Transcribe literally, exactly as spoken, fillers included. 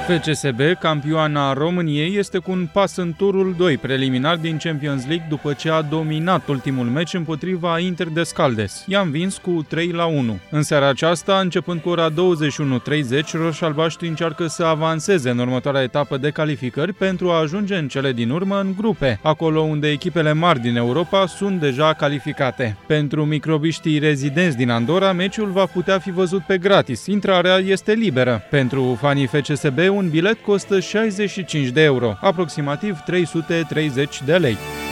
F C S B, campioana României, este cu un pas în turul doi preliminar din Champions League după ce a dominat ultimul meci împotriva Inter de Scaldes. I-a învins cu trei la unu. În seara aceasta, începând cu ora douăzeci și unu treizeci, roșalbaștri încearcă să avanseze în următoarea etapă de calificări pentru a ajunge în cele din urmă în grupe, acolo unde echipele mari din Europa sunt deja calificate. Pentru microbiștii rezidenți din Andorra, meciul va putea fi văzut pe gratis. Intrarea este liberă. Pentru fanii F C S B, un bilet costă șaizeci și cinci de euro, aproximativ trei sute treizeci de lei.